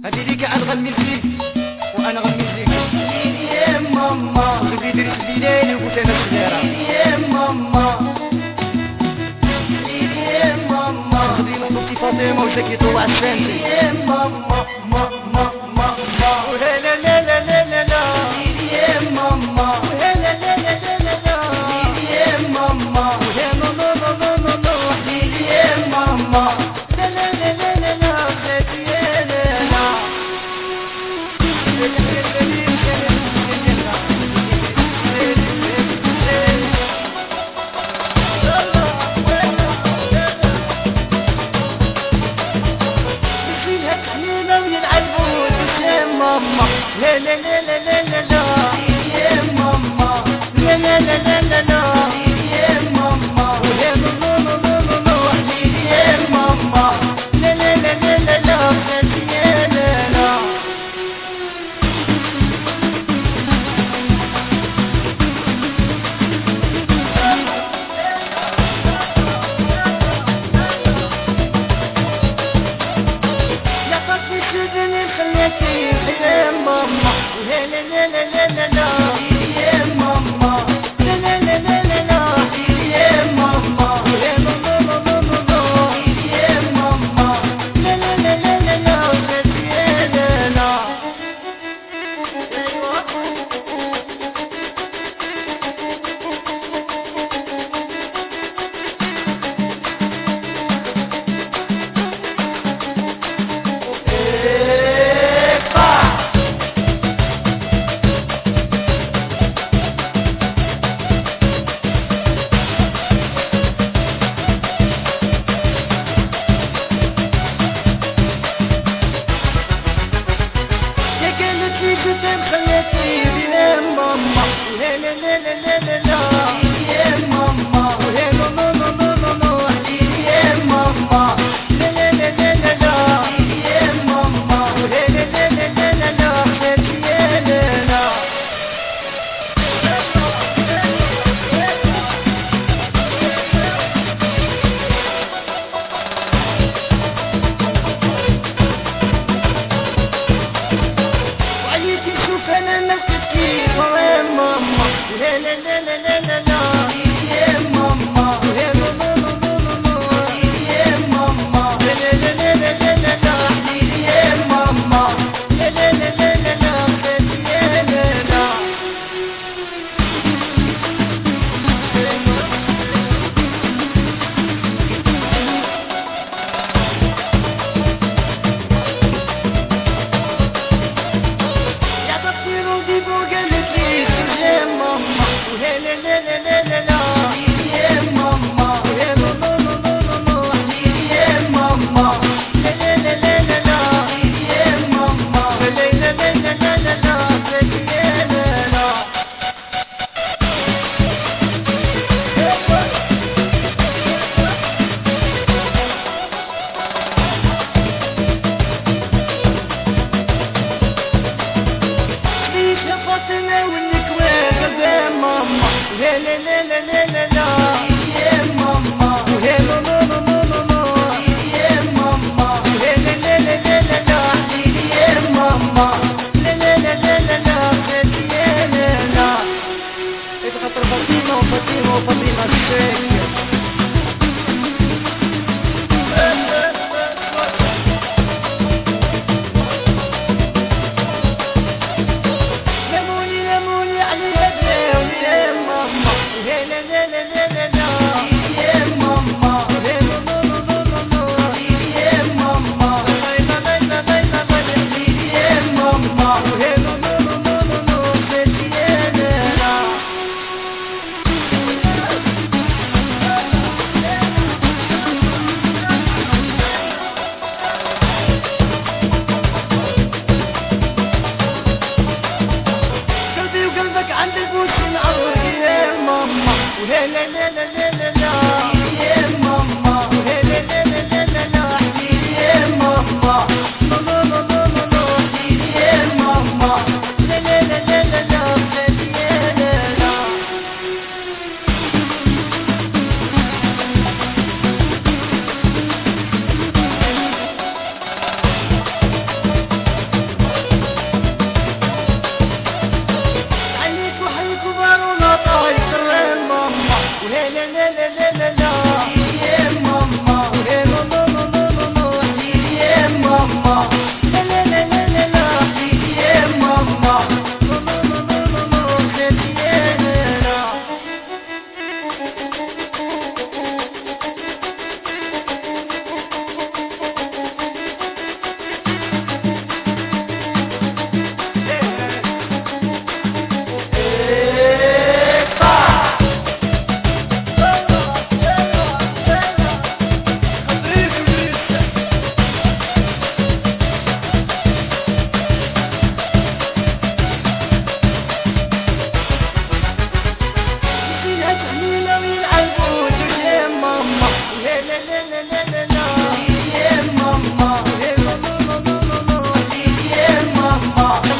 هذه ليك غنغني لك وانا غنغني لك. يا ماما غادي درت لي ليل وقلت انا صغيره. يا ماما يا ماما خدي نصوصي فاطمه وجاكي طلع السانتي. يا ماما ماما ماما لا لا لا لا لا لا يا ماما لا لا لا لا لا لا يا ماما لا لا لا لا لا لا يا ماما لا لا لا لا لا يا لا لا لا لا لا لا لا لا لا يا ماما لا لا لا لا لا لا يا ماما لا لا لا لا لا لا يا ماما لا لا لا لا لا لا يا لا لا يا قصدي سيبني خليتي يا ماما لا لا لا لا لا ماما